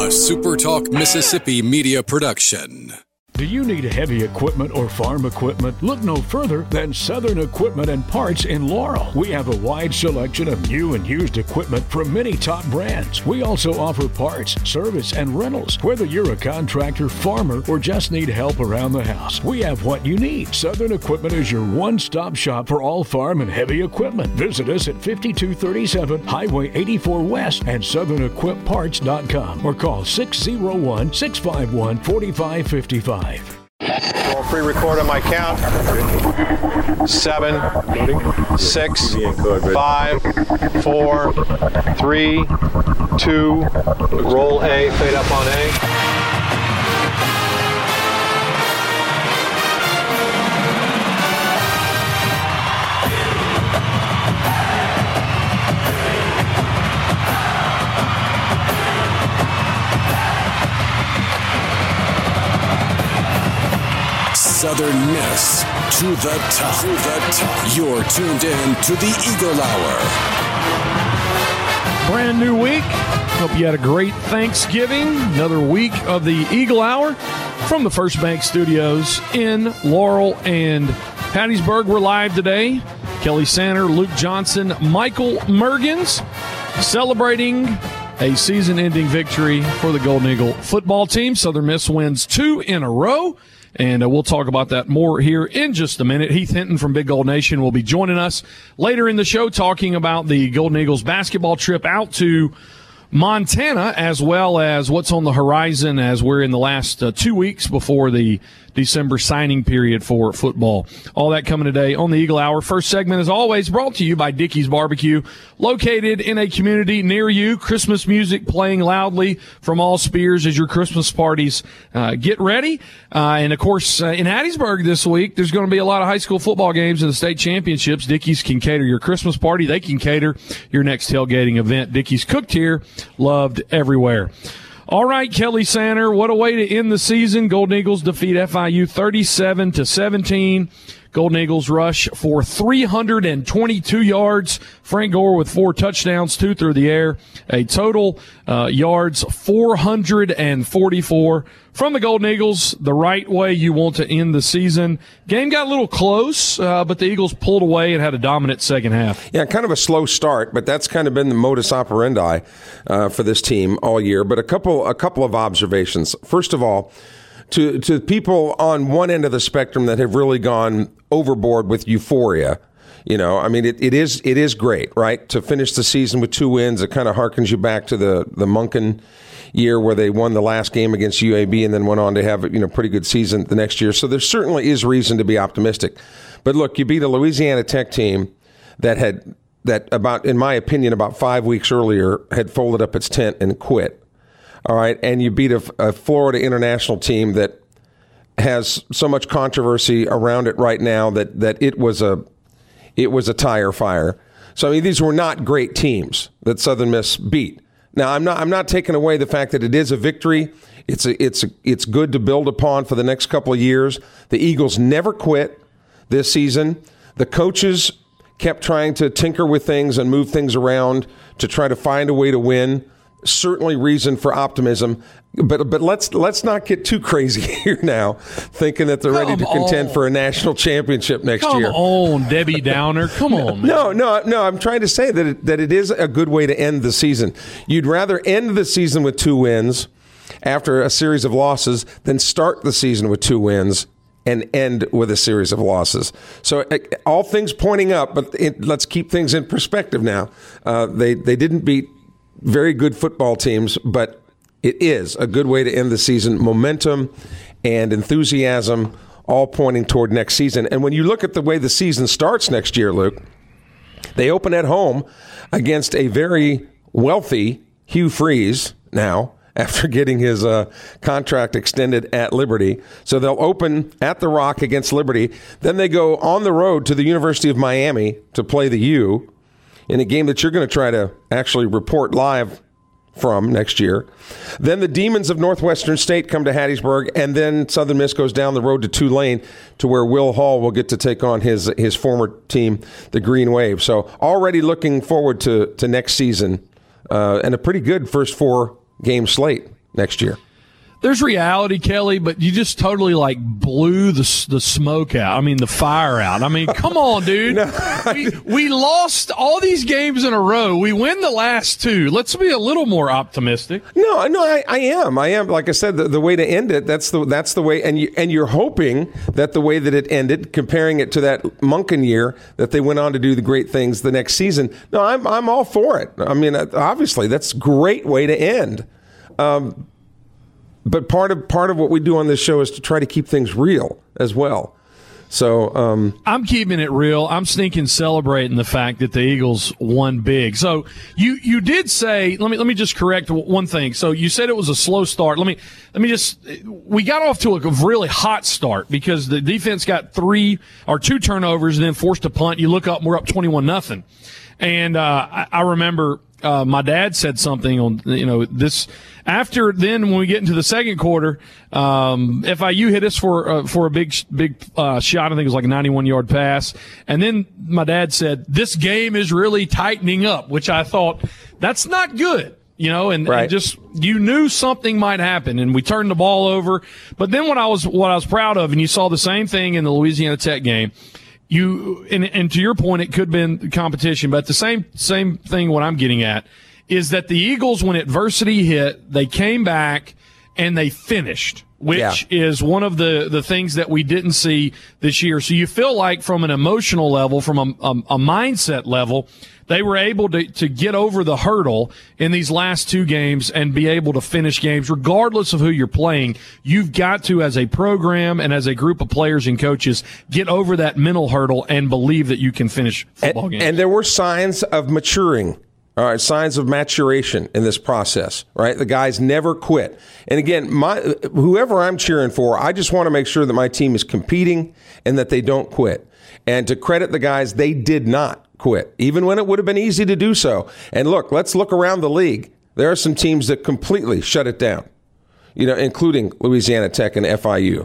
SuperTalk Mississippi media production. Do you need heavy equipment or farm equipment? Look no further than Southern Equipment and Parts in Laurel. We have a wide selection of new and used equipment from many top brands. We also offer parts, service, and rentals. Whether you're a contractor, farmer, or just need help around the house, we have what you need. Southern Equipment is your one-stop shop for all farm and heavy equipment. Visit us at 5237 Highway 84 West and SouthernEquipParts.com or call 601-651-4555. Roll pre-record on my count. 7, 6, 5, 4, 3, 2. Roll A, fade up on A. Southern Miss to the top. You're tuned in to the Eagle Hour. Brand new week. Hope you had a great Thanksgiving. Another week of the Eagle Hour from the First Bank Studios in Laurel and Hattiesburg. We're live today. Kelly Sander, Luke Johnson, Michael Mergens celebrating a season-ending victory for the Golden Eagle football team. Southern Miss wins 2 in a row. And we'll talk about that more here in just a minute. Heath Hinton from Big Gold Nation will be joining us later in the show talking about the Golden Eagles basketball trip out to Montana, as well as what's on the horizon as we're in the last 2 weeks before the December signing period for football. All that coming today on the Eagle Hour. First segment, as always, brought to you by Dickey's Barbecue, located in a community near you. Christmas music playing loudly from all spears as your Christmas parties get ready. And, of course, in Hattiesburg this week, there's going to be a lot of high school football games in the state championships. Dickey's can cater your Christmas party. They can cater your next tailgating event. Dickey's cooked here, loved everywhere. All right, Kelly Sander, what a way to end the season. Golden Eagles defeat FIU 37-17. Golden Eagles rush for 322 yards. Frank Gore with 4 touchdowns, 2 through the air. A total yards 444 from the Golden Eagles, the right way you want to end the season. Game got a little close, but the Eagles pulled away and had a dominant second half. Yeah, kind of a slow start, but that's kind of been the modus operandi for this team all year. But a couple of observations. First of all, to people on one end of the spectrum that have really gone overboard with euphoria, you know, I mean, it is great, right? To finish the season with 2 wins, it kind of harkens you back to the Monken year where they won the last game against UAB and then went on to have a pretty good season the next year. So there certainly is reason to be optimistic. But look, you beat a Louisiana Tech team that about, in my opinion, about 5 weeks earlier had folded up its tent and quit. All right, and you beat a Florida International team that has so much controversy around it right now that it was a tire fire. So I mean, these were not great teams that Southern Miss beat. Now I'm not taking away the fact that it is a victory. It's good to build upon for the next couple of years. The Eagles never quit this season. The coaches kept trying to tinker with things and move things around to try to find a way to win. Certainly reason for optimism, but let's not get too crazy here now, thinking that they're ready to contend for a national championship next year. Come on, Debbie Downer. Come on, man. No. I'm trying to say that it is a good way to end the season. You'd rather end the season with 2 wins after a series of losses than start the season with 2 wins and end with a series of losses. So all things pointing up, but let's keep things in perspective now. They didn't beat very good football teams, but it is a good way to end the season. Momentum and enthusiasm all pointing toward next season. And when you look at the way the season starts next year, Luke, they open at home against a very wealthy Hugh Freeze now after getting his contract extended at Liberty. So they'll open at the Rock against Liberty. Then they go on the road to the University of Miami to play the U in a game that you're going to try to actually report live from next year. Then the Demons of Northwestern State come to Hattiesburg, and then Southern Miss goes down the road to Tulane to where Will Hall will get to take on his former team, the Green Wave. So already looking forward to next season and a pretty good first 4-game slate next year. There's reality, Kelly, but you just totally blew the smoke out. I mean, the fire out. I mean, come on, dude. We lost all these games in a row. We win the last two. Let's be a little more optimistic. No, I am. Like I said, the way to end it. That's the way. And you're hoping that the way that it ended, comparing it to that Monken year, that they went on to do the great things the next season. No, I'm all for it. I mean, obviously, that's a great way to end. But part of what we do on this show is to try to keep things real as well. So I'm keeping it real. I'm sneaking celebrating the fact that the Eagles won big. So you did say, let me just correct one thing. So you said it was a slow start. Let me just, we got off to a really hot start because the defense got 2 turnovers and then forced a punt. You look up and we're up 21-0. And I remember my dad said something on, this after then when we get into the second quarter, FIU hit us for a big shot. I think it was like a 91-yard pass. And then my dad said, this game is really tightening up, which I thought that's not good. And just you knew something might happen, and we turned the ball over. But then what I was proud of, and you saw the same thing in the Louisiana Tech game. And to your point, it could have been competition, but the same thing what I'm getting at is that the Eagles, when adversity hit, they came back and they finished, which is one of the things that we didn't see this year. So you feel like from an emotional level, from a mindset level, they were able to get over the hurdle in these last two games and be able to finish games regardless of who you're playing. You've got to, as a program and as a group of players and coaches, get over that mental hurdle and believe that you can finish football games. And there were signs of maturing. All right, signs of maturation in this process, right? The guys never quit. And again, whoever I'm cheering for, I just want to make sure that my team is competing and that they don't quit. And to credit the guys, they did not quit, even when it would have been easy to do so. And look, let's look around the league. There are some teams that completely shut it down, including Louisiana Tech and FIU,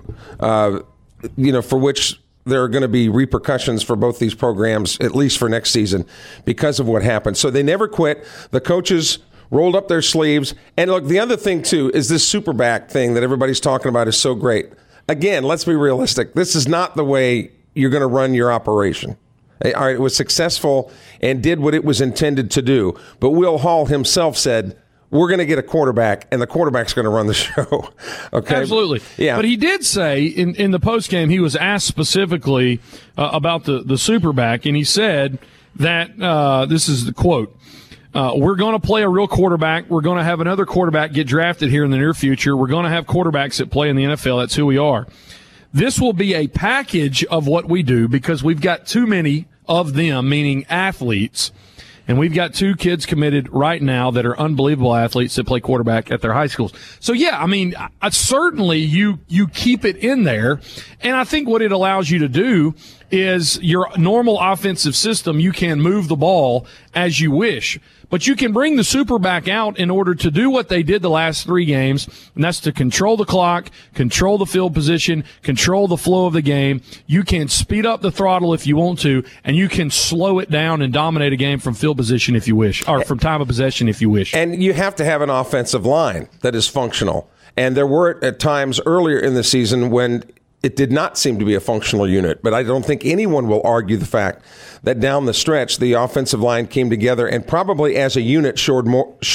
for which there are going to be repercussions for both these programs, at least for next season, because of what happened. So they never quit. The coaches rolled up their sleeves. And look, the other thing, too, is this Superback thing that everybody's talking about is so great. Again, let's be realistic. This is not the way you're going to run your operation. All right, it was successful and did what it was intended to do. But Will Hall himself said, we're going to get a quarterback, and the quarterback's going to run the show. Okay, absolutely. Yeah, but he did say in the postgame, he was asked specifically about the Superback, and he said that this is the quote: "We're going to play a real quarterback. We're going to have another quarterback get drafted here in the near future. We're going to have quarterbacks that play in the NFL. That's who we are. This will be a package of what we do because we've got too many of them, meaning athletes." And we've got 2 kids committed right now that are unbelievable athletes that play quarterback at their high schools. So, yeah, I mean, certainly you keep it in there. And I think what it allows you to do is your normal offensive system, you can move the ball as you wish. But you can bring the Superback out in order to do what they did the last 3 games, and that's to control the clock, control the field position, control the flow of the game. You can speed up the throttle if you want to, and you can slow it down and dominate a game from field position if you wish, or from time of possession if you wish. And you have to have an offensive line that is functional. And there were at times earlier in the season when it did not seem to be a functional unit, but I don't think anyone will argue the fact that down the stretch, the offensive line came together and probably as a unit showed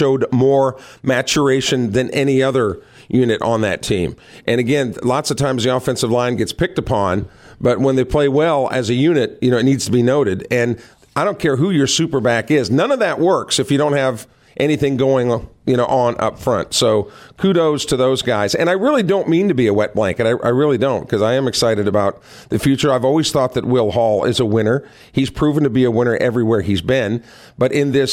more maturation than any other unit on that team. And again, lots of times the offensive line gets picked upon, but when they play well as a unit, it needs to be noted. And I don't care who your Superback is. None of that works if you don't have anything going on up front. So kudos to those guys. And I really don't mean to be a wet blanket. I really don't, because I am excited about the future. I've always thought that Will Hall is a winner. He's proven to be a winner everywhere he's been. But in this,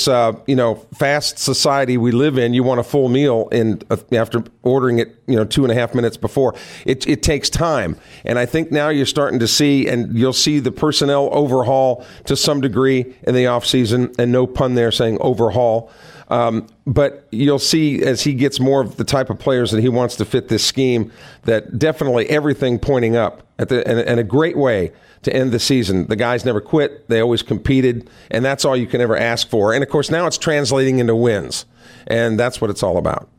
fast society we live in, you want a full meal after ordering it, 2.5 minutes before. It takes time. And I think now you're starting to see, and you'll see the personnel overhaul to some degree in the offseason, and no pun there saying overhaul. But you'll see as he gets more of the type of players that he wants to fit this scheme, that definitely everything pointing up in a great way to end the season. The guys never quit. They always competed, and that's all you can ever ask for. And, of course, now it's translating into wins, and that's what it's all about.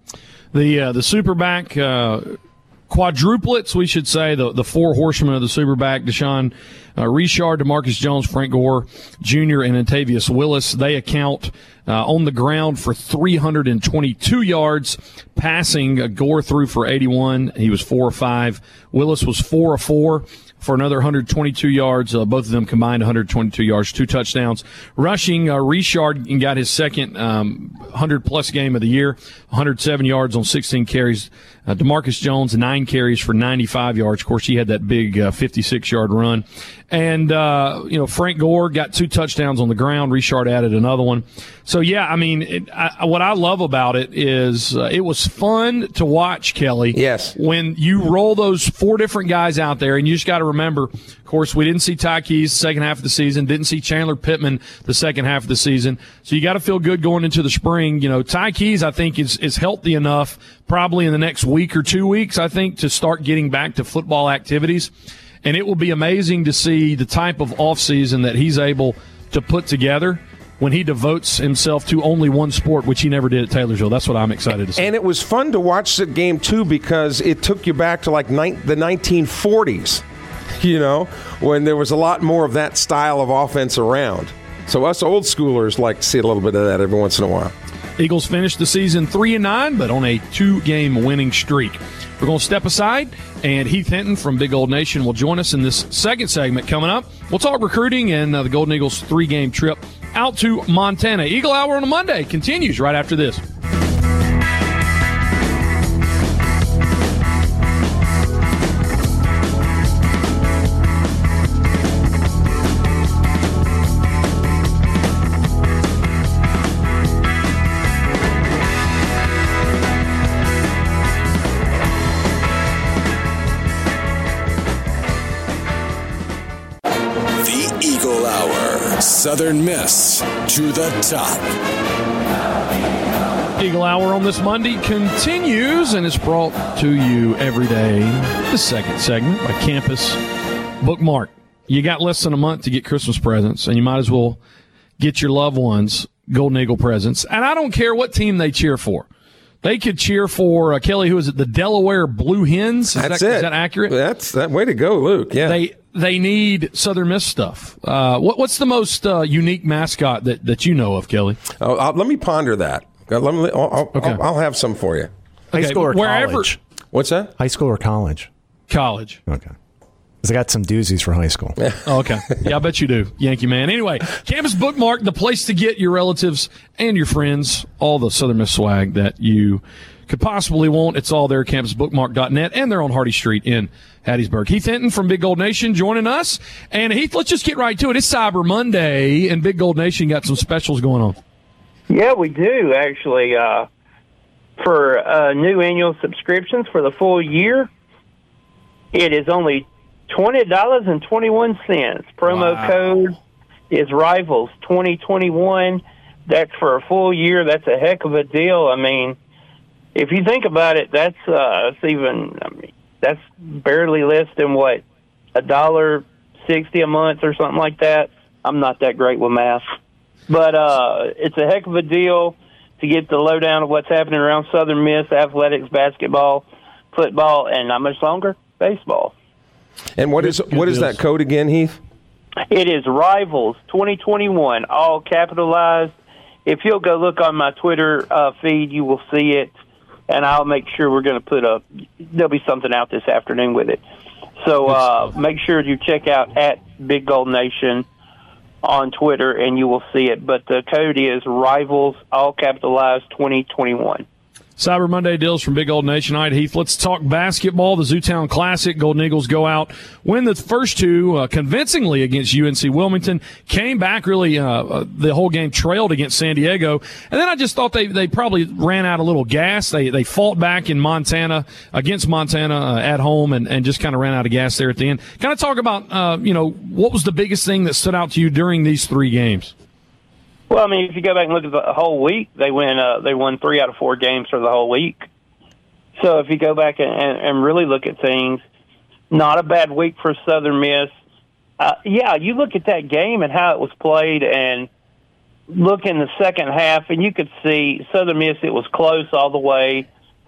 The Superback quadruplets, we should say, the four horsemen of the Superback, Deshaun Richard, DeMarcus Jones, Frank Gore Jr., and Antavius Willis. They account on the ground for 322 yards, passing. Gore threw for 81. He was 4 of 5. Willis was 4 of 4 for another 122 yards. Both of them combined 122 yards, 2 touchdowns. Rushing, Richard got his second 100-plus game of the year, 107 yards on 16 carries. DeMarcus Jones, 9 carries for 95 yards. Of course, he had that big 56-yard run. And, Frank Gore got 2 touchdowns on the ground. Richard added another one. So, yeah, I mean, what I love about it is it was fun to watch, Kelly. Yes. When you roll those 4 different guys out there, and you just got to remember, of course, we didn't see Ty Keys the second half of the season, didn't see Chandler Pittman the second half of the season. So you got to feel good going into the spring. Ty Keys, I think, is healthy enough probably in the next week or 2 weeks, I think, to start getting back to football activities. And it will be amazing to see the type of offseason that he's able to put together when he devotes himself to only one sport, which he never did at Taylorsville. That's what I'm excited to see. And it was fun to watch the game, too, because it took you back to, the 1940s, when there was a lot more of that style of offense around. So us old schoolers like to see a little bit of that every once in a while. Eagles finished the season 3-9, but on a 2-game winning streak. We're going to step aside, and Heath Hinton from Big Gold Nation will join us in this second segment coming up. We'll talk recruiting and the Golden Eagles' 3-game trip out to Montana. Eagle Hour on a Monday continues right after this. Southern Miss to the top. Eagle Hour on this Monday continues and is brought to you every day. The second segment by Campus Bookmark. You got less than a month to get Christmas presents, and you might as well get your loved ones Golden Eagle presents. And I don't care what team they cheer for. They could cheer for, Kelly, who is it, the Delaware Blue Hens? That's it. Is that accurate? That's that way to go, Luke. Yeah. They need Southern Miss stuff. What's the most unique mascot that you know of, Kelly? Let me ponder that. I'll have some for you. High school or college? What's that? High school or college? College. Okay. Because I got some doozies for high school. Oh, okay. Yeah, I bet you do, Yankee man. Anyway, Campus Bookmark, the place to get your relatives and your friends all the Southern Miss swag that you could possibly want. It's all there at campusbookmark.net, and they're on Hardy Street in Hattiesburg. Heath Hinton from Big Gold Nation joining us. And Heath, let's just get right to it. It's Cyber Monday, and Big Gold Nation got some specials going on. Yeah, we do, actually. For new annual subscriptions for the full year, it is only $20.21. Promo code is Rivals 2021. That's for a full year. That's a heck of a deal. I mean, if you think about it, that's barely less than what, $1.60 a month or something like that. I'm not that great with math, but it's a heck of a deal to get the lowdown of what's happening around Southern Miss athletics, basketball, football, and not much longer, baseball. And what is that code again, Heath? It is Rivals 2021, all capitalized. If you'll go look on my Twitter feed, you will see it, and I'll make sure we're going to there'll be something out this afternoon with it. So make sure you check out at Big Gold Nation on Twitter, and you will see it. But the code is Rivals, all capitalized, 2021. Cyber Monday deals from Big Gold Nation. All right, Heath, let's talk basketball. The Zootown Classic. Golden Eagles go out, win the first two convincingly against UNC Wilmington. Came back really the whole game, trailed against San Diego. And then I just thought they probably ran out a little gas. They fought back in Montana, against Montana at home, and just kind of ran out of gas there at the end. Kind of talk about, what was the biggest thing that stood out to you during these 3 games? Well, I mean, if you go back and look at the whole week, they won 3 out of 4 games for the whole week. So if you go back and really look at things, not a bad week for Southern Miss. You look at that game and how it was played, and look in the second half, and you could see Southern Miss, it was close all the way.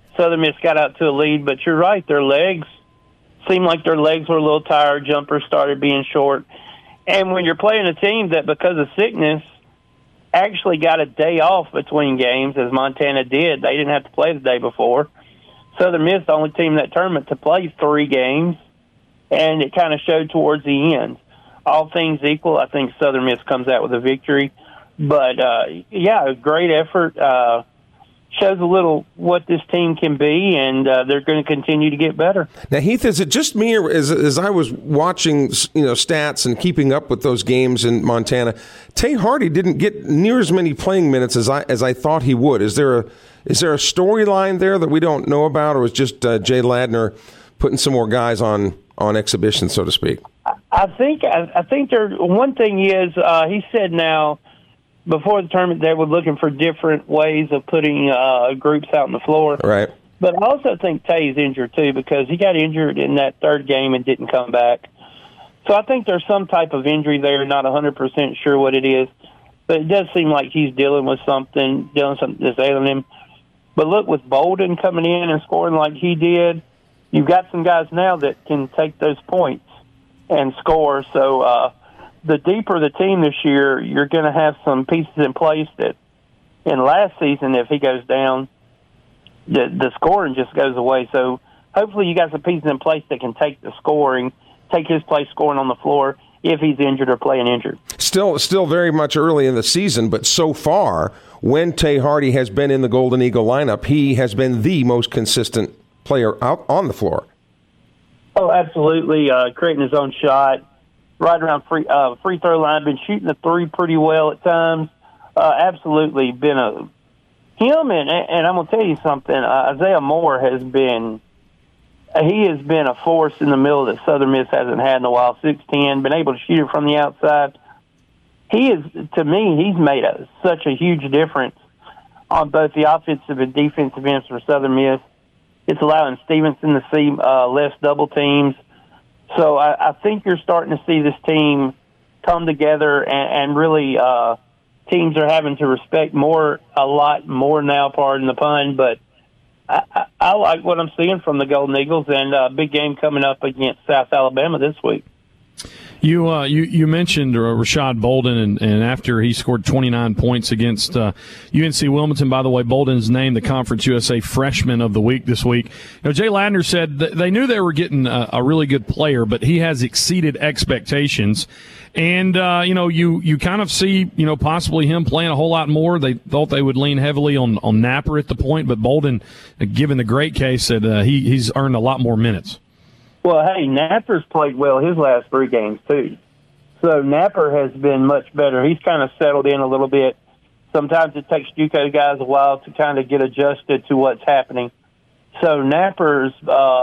Southern Miss got out to a lead, but you're right, their legs seemed like their legs were a little tired. Jumpers started being short. And when you're playing a team that, because of sickness, actually got a day off between games, as Montana did, they didn't have to play the day before. Southern Miss, the only team in that tournament to play 3 games, and it kind of showed towards the end. All things equal, I think Southern Miss comes out with a victory. But, yeah, a great effort. Shows a little what this team can be, and they're going to continue to get better. Now, Heath, is it just me, or as I was watching, stats and keeping up with those games in Montana, Tay Hardy didn't get near as many playing minutes as I thought he would. Is there a storyline there that we don't know about, or is just Jay Ladner putting some more guys on exhibition, so to speak? I think there. One thing is, he said now, before the tournament, they were looking for different ways of putting groups out on the floor. Right. But I also think Tay's injured, too, because he got injured in that third game and didn't come back. So I think there's some type of injury there, not 100% sure what it is. But it does seem like he's dealing with something that's ailing him. But look, with Bolden coming in and scoring like he did, you've got some guys now that can take those points and score. So, the deeper the team this year, you're going to have some pieces in place that in last season, if he goes down, the scoring just goes away. So hopefully you got some pieces in place that can take his place scoring on the floor if he's injured or playing injured. Still very much early in the season, but so far, when Tay Hardy has been in the Golden Eagle lineup, he has been the most consistent player out on the floor. Oh, absolutely. Creating his own shot. Right around free throw line, been shooting the 3 pretty well at times. Absolutely been him, and I'm gonna tell you something. Isaiah Moore has been a force in the middle that Southern Miss hasn't had in a while. 6'10", been able to shoot it from the outside. To me, he's made such a huge difference on both the offensive and defensive ends for Southern Miss. It's allowing Stevenson to see less double teams. So I think you're starting to see this team come together, and really teams are having to respect a lot more now, pardon the pun, but I like what I'm seeing from the Golden Eagles, and a big game coming up against South Alabama this week. You mentioned Rashad Bolden, and after he scored 29 points against UNC Wilmington. By the way, Bolden's named the Conference USA Freshman of the Week this week. Jay Ladner said that they knew they were getting a really good player, but he has exceeded expectations. And you kind of see possibly him playing a whole lot more. They thought they would lean heavily on Napper at the point, but Bolden, given the great case, said he's earned a lot more minutes. Well, hey, Napper's played well his last 3 games, too. So Napper has been much better. He's kind of settled in a little bit. Sometimes it takes JUCO guys a while to kind of get adjusted to what's happening. So Napper's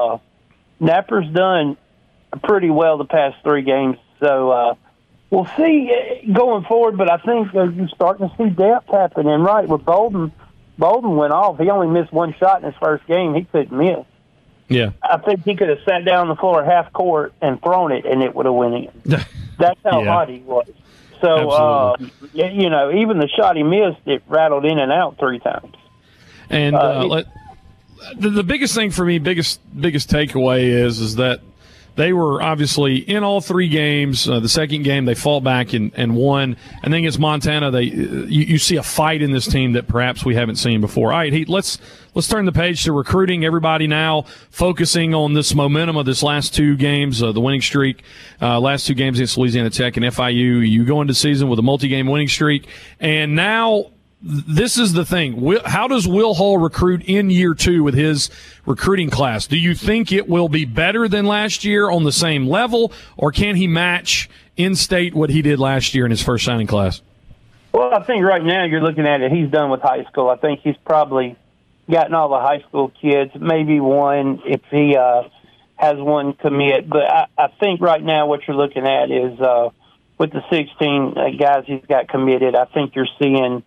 done pretty well the past 3 games. So we'll see going forward, but I think you're starting to see depth happen. And right, with Bolden went off. He only missed 1 shot in his first game. He couldn't miss. Yeah, I think he could have sat down on the floor at half court and thrown it, and it would have went in. That's how hot he was. So, even the shot he missed, it rattled in and out 3 times. And the biggest thing for me, biggest takeaway is that they were obviously in all 3 games. The second game, they fought back and won. And then against Montana, you see a fight in this team that perhaps we haven't seen before. All right, Heath, let's turn the page to recruiting. Everybody now focusing on this momentum of this last 2 games, the winning streak, last 2 games against Louisiana Tech and FIU. You go into season with a multi-game winning streak, and now this is the thing. How does Will Hall recruit in year 2 with his recruiting class? Do you think it will be better than last year on the same level, or can he match in-state what he did last year in his first signing class? Well, I think right now you're looking at it, he's done with high school. I think he's probably gotten all the high school kids, maybe one if he has one commit. But I think right now what you're looking at is with the 16 guys he's got committed, I think you're seeing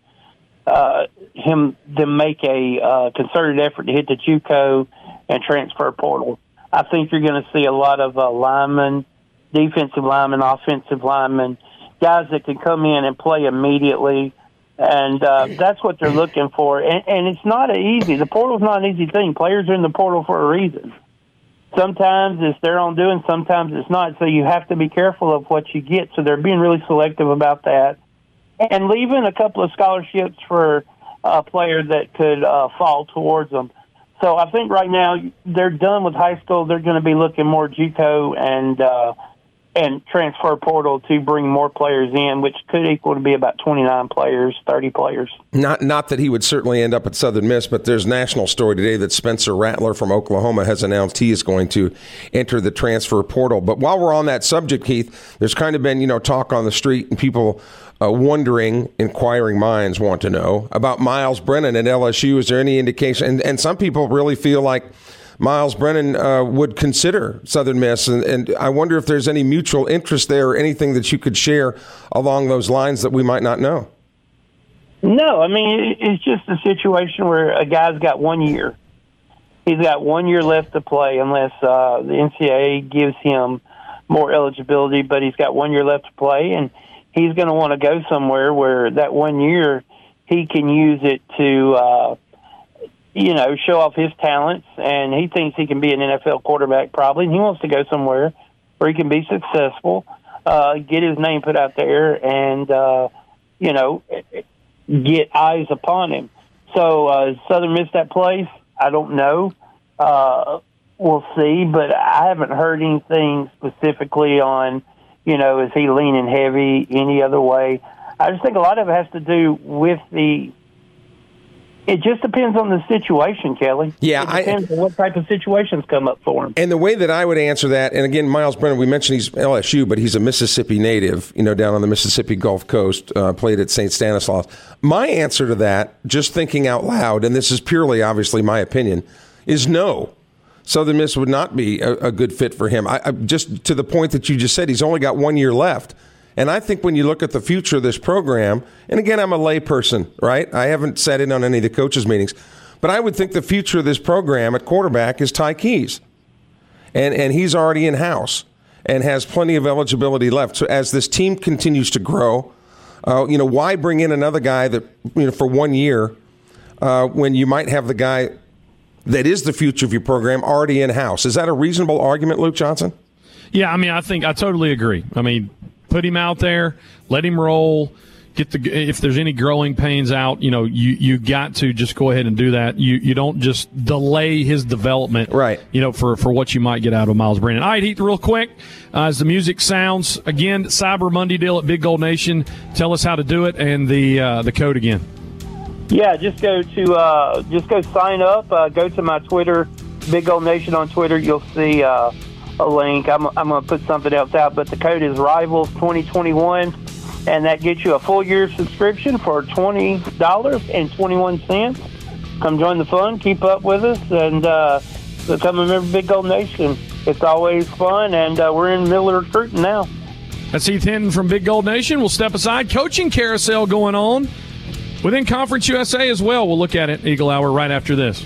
them make a concerted effort to hit the JUCO and transfer portal. I think you're going to see a lot of linemen, defensive linemen, offensive linemen, guys that can come in and play immediately And that's what they're looking for. And it's not easy. The portal's not an easy thing. Players are in the portal for a reason. Sometimes it's their own doing, sometimes it's not. So you have to be careful of what you get. So they're being really selective about that. And leaving a couple of scholarships for players that could fall towards them. So I think right now they're done with high school. They're going to be looking more JUCO and transfer portal to bring more players in, which could equal to be about 29 players, 30 players. Not that he would certainly end up at Southern Miss, but there's national story today that Spencer Rattler from Oklahoma has announced he is going to enter the transfer portal. But while we're on that subject, Keith, there's kind of been, talk on the street and people wondering, inquiring minds want to know about Miles Brennan at LSU. Is there any indication? And some people really feel like Miles Brennan would consider Southern Miss, and I wonder if there's any mutual interest there or anything that you could share along those lines that we might not know. No, I mean, it's just a situation where a guy's got 1 year. He's got 1 year left to play unless the NCAA gives him more eligibility, but he's got 1 year left to play, and he's going to want to go somewhere where that 1 year he can use it to show off his talents, and he thinks he can be an NFL quarterback probably, and he wants to go somewhere where he can be successful, get his name put out there, and, get eyes upon him. So Southern Miss that place? I don't know. We'll see, but I haven't heard anything specifically on, is he leaning heavy any other way? I just think a lot of it has to do with it just depends on the situation, Kelly. Yeah, it depends on what type of situations come up for him. And the way that I would answer that, and again, Miles Brennan, we mentioned he's LSU, but he's a Mississippi native, down on the Mississippi Gulf Coast, played at St. Stanislaus. My answer to that, just thinking out loud, and this is purely obviously my opinion, is no. Southern Miss would not be a good fit for him. I just to the point that you just said, he's only got 1 year left. And I think when you look at the future of this program, and again, I'm a layperson, right? I haven't sat in on any of the coaches' meetings, but I would think the future of this program at quarterback is Ty Keys. And he's already in-house and has plenty of eligibility left. So as this team continues to grow, why bring in another guy that, for 1 year when you might have the guy that is the future of your program already in-house? Is that a reasonable argument, Luke Johnson? Yeah, I mean, I totally agree. I mean, put him out there, let him roll, if there's any growing pains out, you got to just go ahead and do that. You don't just delay his development, right? For what you might get out of Miles Brennan. All right, Heath, real quick, as the music sounds, again, Cyber Monday deal at Big Gold Nation. Tell us how to do it and the code again. Yeah, just go sign up. Go to my Twitter, Big Gold Nation on Twitter. You'll see a link. I'm going to put something else out, but the code is Rivals 2021, and that gets you a full year subscription for $20.21. Come join the fun, keep up with us, and become a member of Big Gold Nation. It's always fun, and we're in the middle of recruiting now. That's Heath Hinton from Big Gold Nation. We'll step aside. Coaching carousel going on within Conference USA as well. We'll look at it, Eagle Hour, right after this.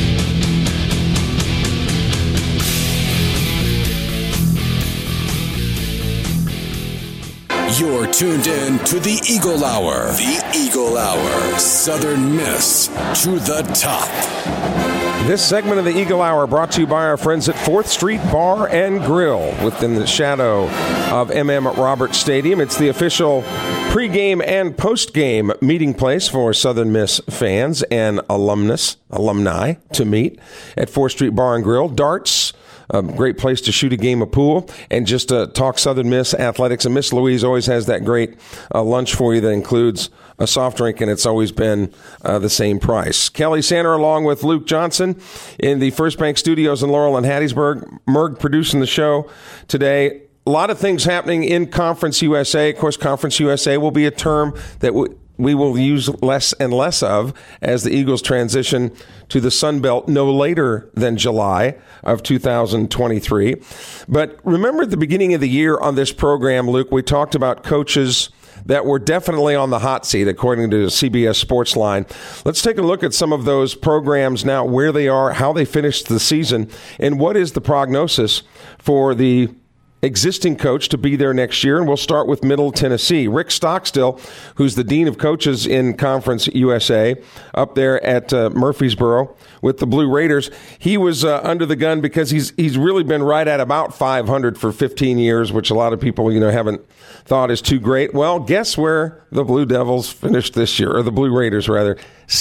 You're tuned in to the Eagle Hour. The Eagle Hour. Southern Miss to the top. This segment of the Eagle Hour brought to you by our friends at 4th Street Bar and Grill within the shadow of M.M. Roberts Stadium. It's the official pregame and postgame meeting place for Southern Miss fans and alumni to meet at 4th Street Bar and Grill. Darts, a great place to shoot a game of pool and just talk Southern Miss athletics. And Miss Louise always has that great lunch for you that includes a soft drink, and it's always been the same price. Kelly Sander along with Luke Johnson in the First Bank Studios in Laurel and Hattiesburg. Merg producing the show today. A lot of things happening in Conference USA. Of course, Conference USA will be a term that we will use less and less of as the Eagles transition to the Sun Belt no later than July of 2023. But remember at the beginning of the year on this program, Luke, we talked about coaches that were definitely on the hot seat, according to CBS Sportsline. Let's take a look at some of those programs now, where they are, how they finished the season, and what is the prognosis for the existing coach to be there next year, and we'll start with Middle Tennessee. Rick Stockstill, who's the dean of coaches in Conference USA up there at Murfreesboro with the Blue Raiders, he was under the gun because he's really been right at about 500 for 15 years, which a lot of people haven't thought is too great. Well, guess where the Blue Devils finished this year, or the Blue Raiders rather,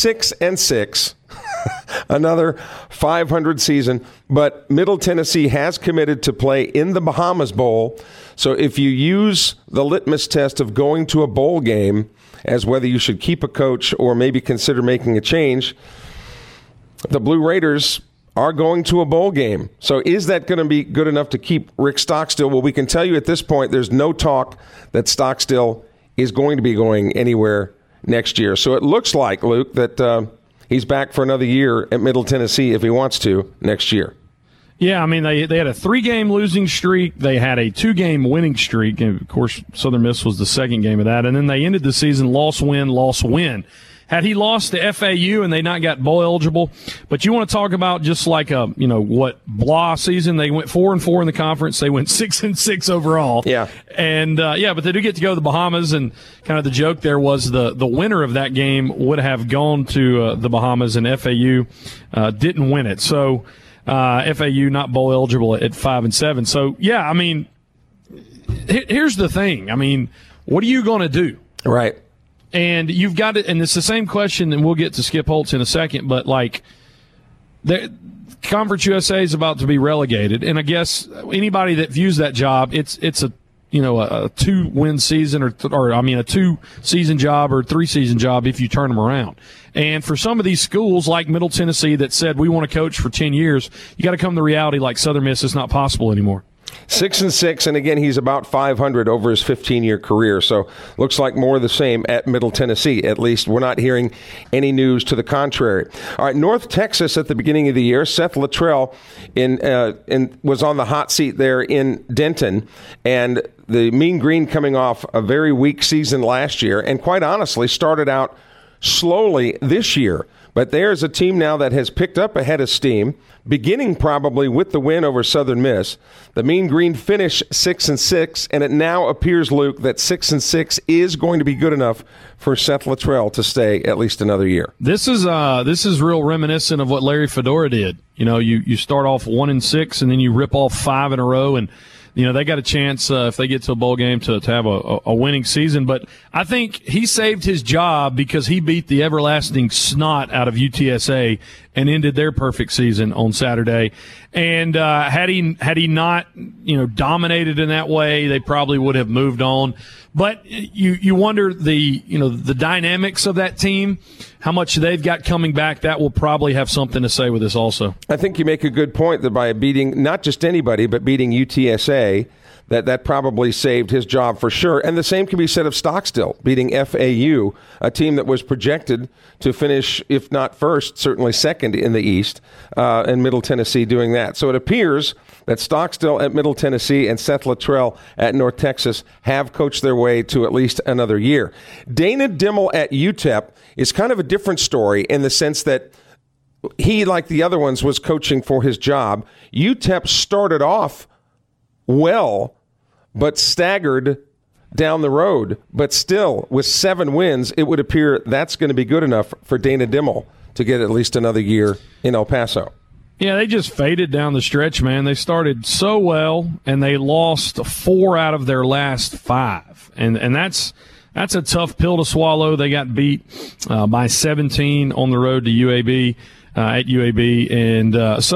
6-6. Another 500 season, but Middle Tennessee has committed to play in the Bahamas Bowl. So if you use the litmus test of going to a bowl game as whether you should keep a coach or maybe consider making a change, the Blue Raiders are going to a bowl game. So is that going to be good enough to keep Rick Stockstill? Well, we can tell you at this point there's no talk that Stockstill is going to be going anywhere next year. So it looks like, Luke, that he's back for another year at Middle Tennessee if he wants to next year. Yeah, I mean, they had a 3-game losing streak. They had a 2-game winning streak. And, of course, Southern Miss was the second game of that. And then they ended the season loss-win. Had he lost to FAU and they not got bowl eligible, but you want to talk about just like a, what blah season. They went 4-4 in the conference. They went 6-6 overall. Yeah. And, but they do get to go to the Bahamas, and kind of the joke there was the winner of that game would have gone to the Bahamas, and FAU didn't win it. So FAU not bowl eligible at 5-7. So, yeah, I mean, here's the thing. I mean, what are you going to do? Right. And you've got it, and it's the same question, and we'll get to Skip Holtz in a second, but like the Conference USA is about to be relegated, and I guess anybody that views that job, it's a a 2-win season or a 2-season job or 3-season job if you turn them around. And for some of these schools like Middle Tennessee that said we want to coach for 10 years, you got to come to reality like Southern Miss. It's not possible anymore. 6-6, and again, he's about 500 over his 15-year career. So looks like more of the same at Middle Tennessee. At least we're not hearing any news to the contrary. All right, North Texas at the beginning of the year, Seth Luttrell was on the hot seat there in Denton, and the Mean Green coming off a very weak season last year, and quite honestly started out slowly this year. But there's a team now that has picked up a head of steam, beginning probably with the win over Southern Miss. The Mean Green finish 6-6, and it now appears, Luke, that 6-6 is going to be good enough for Seth Luttrell to stay at least another year. This is real reminiscent of what Larry Fedora did. You start off 1-6, and then you rip off 5 in a row, and they got a chance if they get to a bowl game to have a winning season. But I think he saved his job because he beat the everlasting snot out of UTSA and ended their perfect season on Saturday. And had he not dominated in that way, they probably would have moved on. But you wonder the dynamics of that team, how much they've got coming back. That will probably have something to say with this also. I think you make a good point that by beating not just anybody, but beating UTSA, that probably saved his job for sure. And the same can be said of Stockstill, beating FAU, a team that was projected to finish, if not first, certainly second in the East, and Middle Tennessee doing that. So it appears that Stockstill at Middle Tennessee and Seth Luttrell at North Texas have coached their way to at least another year. Dana Dimel at UTEP is kind of a different story in the sense that he, like the other ones, was coaching for his job. UTEP started off well, but staggered down the road. But still, with 7 wins, it would appear that's going to be good enough for Dana Dimel to get at least another year in El Paso. Yeah, they just faded down the stretch, man. They started so well, and they lost 4 out of their last 5. And that's a tough pill to swallow. They got beat by 17 on the road to UAB, at UAB. And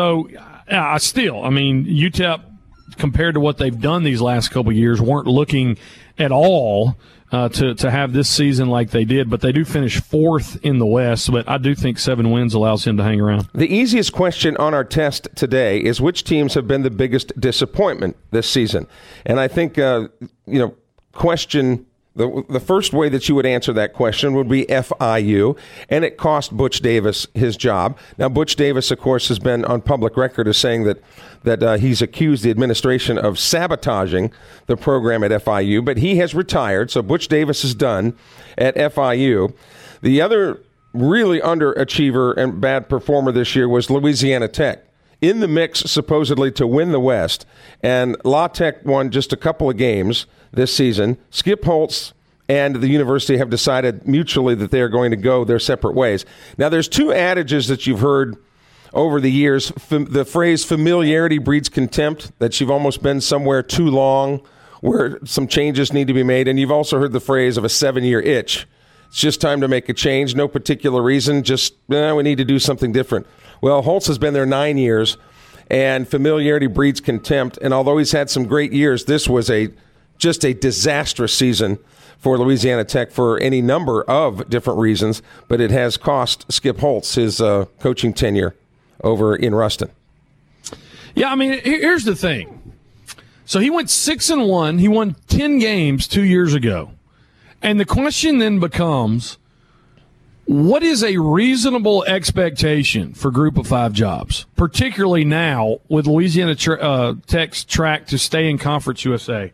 UTEP, compared to what they've done these last couple of years, weren't looking at all to have this season like they did. But they do finish 4th in the West. But I do think 7 wins allows him to hang around. The easiest question on our test today is which teams have been the biggest disappointment this season? And I think, question... The first way that you would answer that question would be FIU, and it cost Butch Davis his job. Now, Butch Davis, of course, has been on public record as saying that he's accused the administration of sabotaging the program at FIU, but he has retired, so Butch Davis is done at FIU. The other really underachiever and bad performer this year was Louisiana Tech. in the mix supposedly to win the West. And La Tech won just a couple of games this season. Skip Holtz and the university have decided mutually that they are going to go their separate ways. Now, there's two adages that you've heard over the years. The phrase familiarity breeds contempt, that you've almost been somewhere too long where some changes need to be made. And you've also heard the phrase of a 7-year itch. It's just time to make a change. No particular reason. Just, we need to do something different. Well, Holtz has been there 9 years, and familiarity breeds contempt. And although he's had some great years, this was just a disastrous season for Louisiana Tech for any number of different reasons. But it has cost Skip Holtz his coaching tenure over in Ruston. Yeah, I mean, here's the thing. So he went 6-1. He won 10 games 2 years ago. And the question then becomes, what is a reasonable expectation for Group of Five jobs, particularly now with Louisiana Tech's track to stay in Conference USA?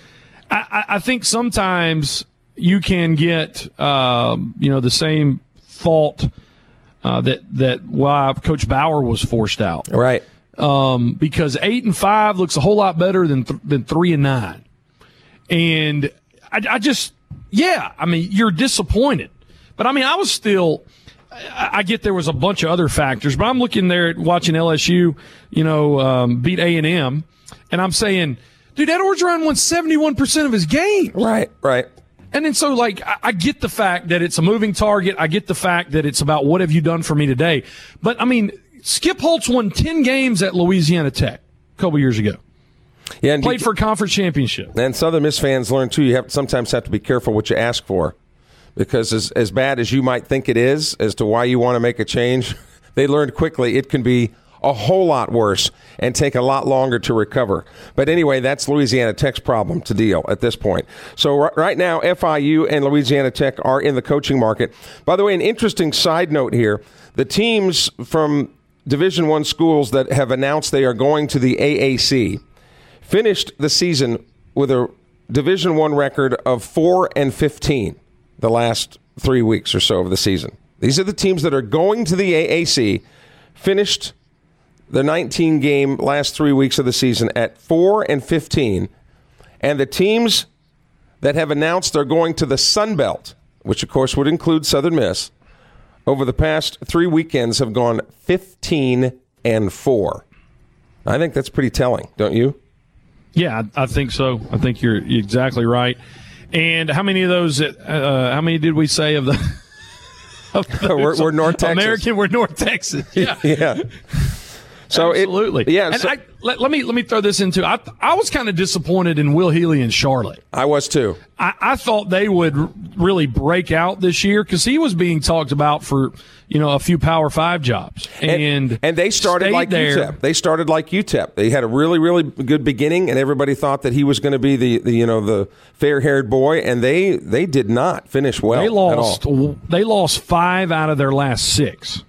I think sometimes you can get, the same fault that why Coach Bauer was forced out, right? Because 8-5 looks a whole lot better than 3-9, and I just, I mean, you're disappointed, but I mean, I was still. I get there was a bunch of other factors, but I'm looking there at watching LSU, beat A&M, and I'm saying, dude, Ed Orgeron won 71% of his games. Right. And then so, I get the fact that it's a moving target. I get the fact that it's about what have you done for me today. But, I mean, Skip Holtz won 10 games at Louisiana Tech a couple years ago. Yeah, and played for a conference championship. And Southern Miss fans learn, too, you sometimes have to be careful what you ask for. Because as bad as you might think it is as to why you want to make a change, they learned quickly it can be a whole lot worse and take a lot longer to recover. But anyway, that's Louisiana Tech's problem to deal at this point. So right now, FIU and Louisiana Tech are in the coaching market. By the way, an interesting side note here, the teams from Division I schools that have announced they are going to the AAC finished the season with a Division I record of 4-15 the last 3 weeks or so of the season. These are the teams that are going to the AAC, finished the 19-game last 3 weeks of the season at 4-15, and the teams that have announced they're going to the Sun Belt, which of course would include Southern Miss, over the past 3 weekends have gone 15-4. I think that's pretty telling, don't you? Yeah, I think so. I think you're exactly right. And how many of those? How many did we say of the? We're North Texas. American. We're North Texas. Yeah. Yeah. So absolutely. And let me throw this into. I was kind of disappointed in Will Healy and Charlotte. I was too. I thought they would really break out this year because he was being talked about for a few Power 5 jobs, and they started like UTEP. They started like UTEP. They had a really, really good beginning, and everybody thought that he was going to be the fair-haired boy, and they did not finish well. They lost 5 out of their last 6.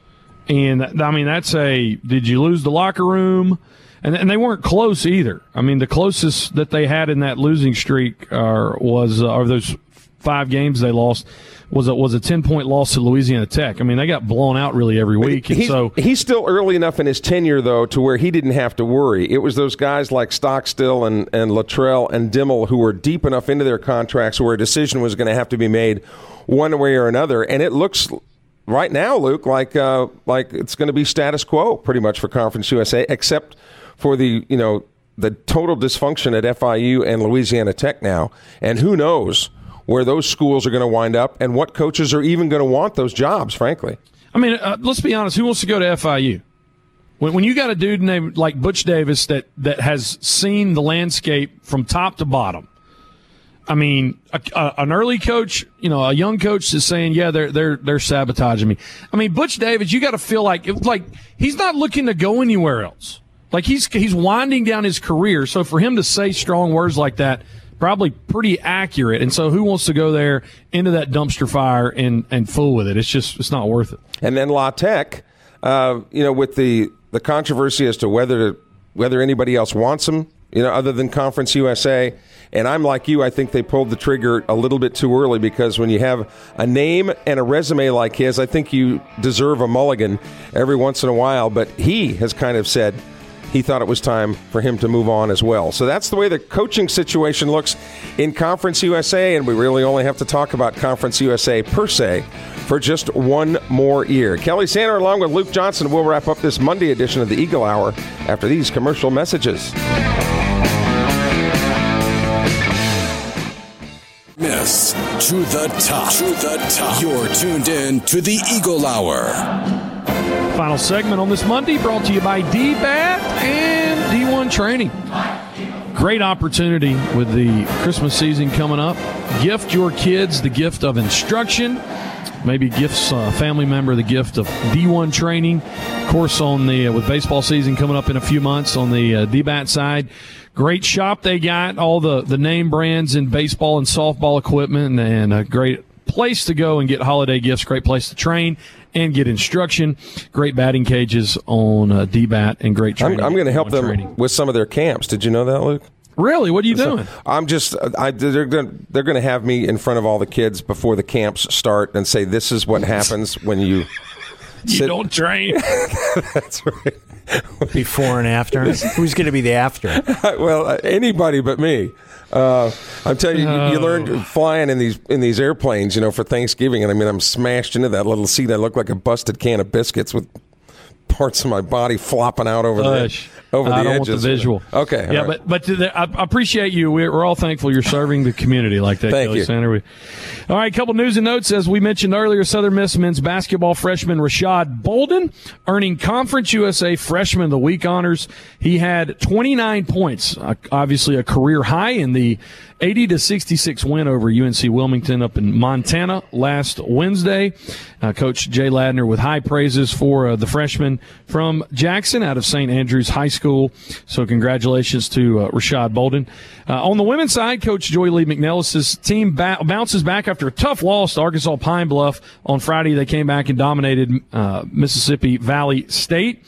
And, I mean, did you lose the locker room? And they weren't close either. I mean, the closest that they had in that losing streak was those 5 games they lost was a 10-point loss to Louisiana Tech. I mean, they got blown out really every week. He's still early enough in his tenure, though, to where he didn't have to worry. It was those guys like Stockstill and Luttrell and Dimmel who were deep enough into their contracts where a decision was going to have to be made one way or another. And it looks right now, Luke, like it's going to be status quo pretty much for Conference USA, except for the total dysfunction at FIU and Louisiana Tech now. And who knows where those schools are going to wind up and what coaches are even going to want those jobs, frankly. I mean, let's be honest. Who wants to go to FIU? When you got a dude named like Butch Davis that has seen the landscape from top to bottom, I mean, an early coach, a young coach is saying, yeah, they're sabotaging me. I mean, Butch Davis, you got to feel like he's not looking to go anywhere else. Like he's winding down his career. So for him to say strong words like that, probably pretty accurate. And so who wants to go there into that dumpster fire and fool with it? It's not worth it. And then La Tech, with the controversy as to whether to whether anybody else wants him, other than Conference USA. And I'm like you. I think they pulled the trigger a little bit too early, because when you have a name and a resume like his, I think you deserve a mulligan every once in a while. But he has kind of said he thought it was time for him to move on as well. So that's the way the coaching situation looks in Conference USA, and we really only have to talk about Conference USA per se for just one more year. Kelly Sander along with Luke Johnson will wrap up this Monday edition of the Eagle Hour after these commercial messages. Miss to the top. To the top. You're tuned in to the Eagle Hour. Final segment on this Monday brought to you by DBAT and D1 Training. Great opportunity with the Christmas season coming up. Gift your kids the gift of instruction. Maybe gifts a family member the gift of D1 training. Of course, with baseball season coming up in a few months on the DBAT side, great shop they got, all the name brands in baseball and softball equipment, and a great place to go and get holiday gifts, great place to train and get instruction, great batting cages on DBAT, and great training. I'm going to help them with some of their camps. Did you know that, Luke? Really? What are you doing? They're going to have me in front of all the kids before the camps start and say, this is what happens when you don't train. That's right. Before and after. Who's going to be the after? Well, anybody but me. I'm telling you, you learn flying in these airplanes, for Thanksgiving, and I'm smashed into that little seat. I look like a busted can of biscuits with parts of my body flopping out over the edges. I don't want the visual. Okay. Yeah, right. but I appreciate you. We're all thankful you're serving the community like that. Thank you. Sander. All right, a couple news and notes. As we mentioned earlier, Southern Miss men's basketball freshman Rashad Bolden earning Conference USA Freshman of the Week honors. He had 29 points, obviously a career high in the 80-66 win over UNC Wilmington up in Montana last Wednesday. Coach Jay Ladner with high praises for the freshman from Jackson out of St. Andrews High School. So congratulations to Rashad Bolden. On the women's side, Coach Joy Lee McNellis' team bounces back after a tough loss to Arkansas Pine Bluff on Friday. They came back and dominated Mississippi Valley State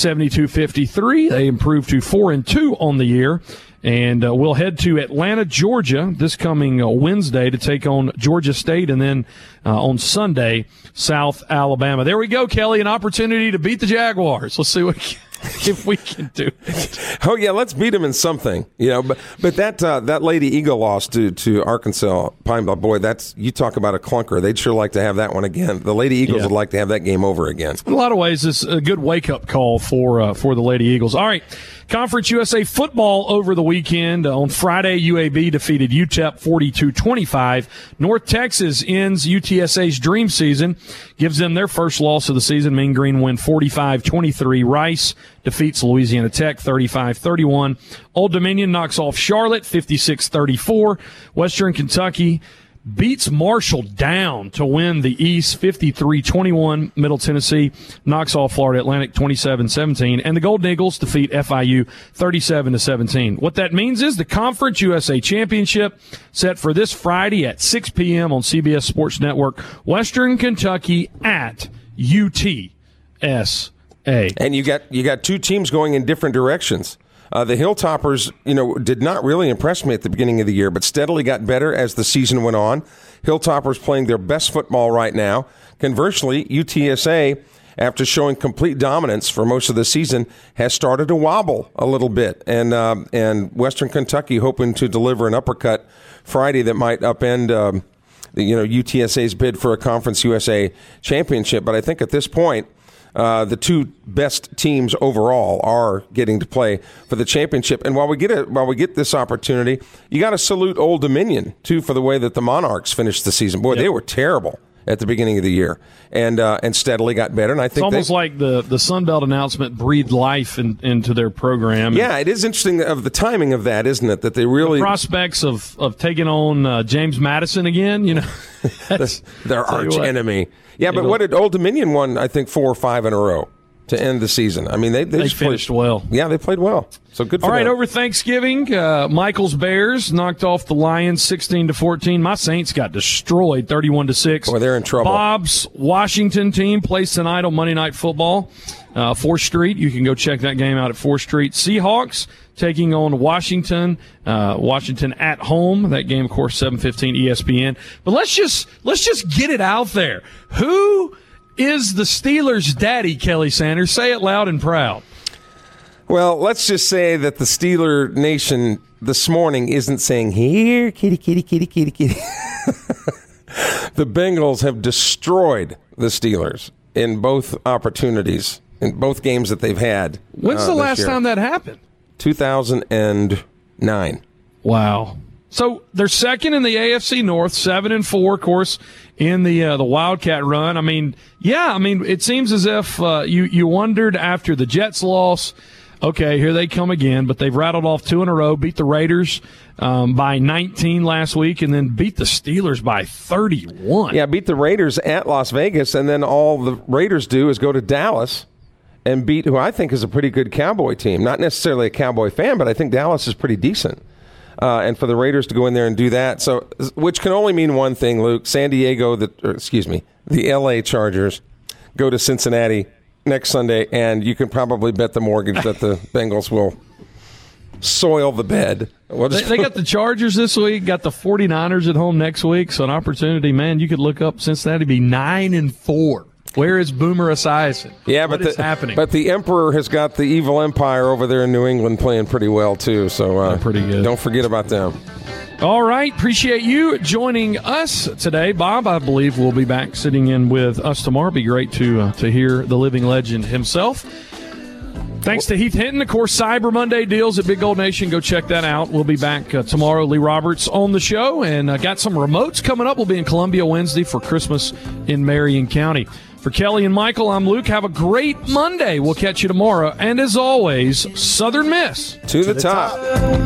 72-53. They improved to 4-2 on the year. And we'll head to Atlanta, Georgia this coming Wednesday to take on Georgia State, and then on Sunday, South Alabama. There we go, Kelly, an opportunity to beat the Jaguars. Let's see if we can do it. Oh, yeah, let's beat them in something. But that Lady Eagle loss to Arkansas Pine Bluff, boy, you talk about a clunker. They'd sure like to have that one again. The Lady Eagles would like to have that game over again. In a lot of ways, it's a good wake-up call for the Lady Eagles. All right. Conference USA football over the weekend. On Friday, UAB defeated UTEP 42-25. North Texas ends UTSA's dream season, gives them their first loss of the season. Mean Green win 45-23. Rice defeats Louisiana Tech 35-31. Old Dominion knocks off Charlotte 56-34. Western Kentucky beats Marshall down to win the East 53-21. Middle Tennessee knocks off Florida Atlantic 27-17. And the Golden Eagles defeat FIU 37-17. What that means is the Conference USA Championship set for this Friday at 6 p.m. on CBS Sports Network. Western Kentucky at UTSA. And you got two teams going in different directions. The Hilltoppers, did not really impress me at the beginning of the year, but steadily got better as the season went on. Hilltoppers playing their best football right now. Conversely, UTSA, after showing complete dominance for most of the season, has started to wobble a little bit. And Western Kentucky hoping to deliver an uppercut Friday that might upend UTSA's bid for a Conference USA championship. But I think at this point, the two best teams overall are getting to play for the championship. And while we get this opportunity, you got to salute Old Dominion too for the way that the Monarchs finished the season. Boy, They were terrible at the beginning of the year, and steadily got better. And I think it's almost like the Sun Belt announcement breathed life into their program. Yeah, it is interesting of the timing of that, isn't it? That they really the prospects of taking on James Madison again. Their arch enemy. Yeah, but what did Old Dominion won? I think 4 or 5 in a row. to end the season. I mean, they just finished well. Yeah, they played well. So good for them. All right, over Thanksgiving, Michael's Bears knocked off the Lions 16-14. My Saints got destroyed 31-6. Boy, they're in trouble. Bob's Washington team plays tonight on Monday Night Football, 4th Street. You can go check that game out at 4th Street. Seahawks taking on Washington. Washington at home. That game, of course, 7:15 ESPN. But let's just get it out there. Who is the Steelers' daddy, Kelly Sanders? Say it loud and proud. Well, let's just say that the Steeler Nation this morning isn't saying, here, kitty, kitty, kitty, kitty, kitty. The Bengals have destroyed the Steelers in both opportunities, in both games that they've had. When's the last time that happened? 2009. Wow. So they're second in the AFC North, 7-4, of course, in the Wildcat run. I mean, it seems as if you wondered after the Jets loss, okay, here they come again, but they've rattled off 2 in a row, beat the Raiders by 19 last week, and then beat the Steelers by 31. Yeah, beat the Raiders at Las Vegas, and then all the Raiders do is go to Dallas and beat who I think is a pretty good Cowboy team. Not necessarily a Cowboy fan, but I think Dallas is pretty decent. And for the Raiders to go in there and do that, so which can only mean one thing, Luke. The L.A. Chargers go to Cincinnati next Sunday, and you can probably bet the mortgage that the Bengals will soil the bed. They got the Chargers this week, got the 49ers at home next week, so an opportunity, man, you could look up Cincinnati be 9-4. Where is Boomer Esiason? Yeah, what is happening? But the Emperor has got the evil empire over there in New England playing pretty well, too, so pretty good. Don't forget about them. All right. Appreciate you joining us today. Bob, I believe, will be back sitting in with us tomorrow. It'll be great to hear the living legend himself. Thanks to Heath Hinton. Of course, Cyber Monday deals at Big Gold Nation. Go check that out. We'll be back tomorrow. Lee Roberts on the show. And got some remotes coming up. We'll be in Columbia Wednesday for Christmas in Marion County. For Kelly and Michael, I'm Luke. Have a great Monday. We'll catch you tomorrow. And as always, Southern Miss. To the top.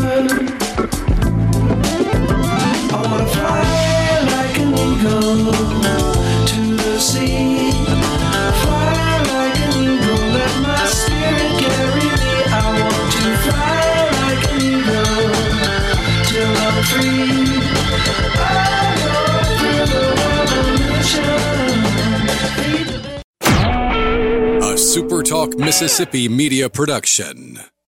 I wanna fly like an eagle to the sea. Fly like an eagle, let my spirit carry me. I want to fly like an eagle till I'm free. I go through the revolution. A SuperTalk Mississippi media production.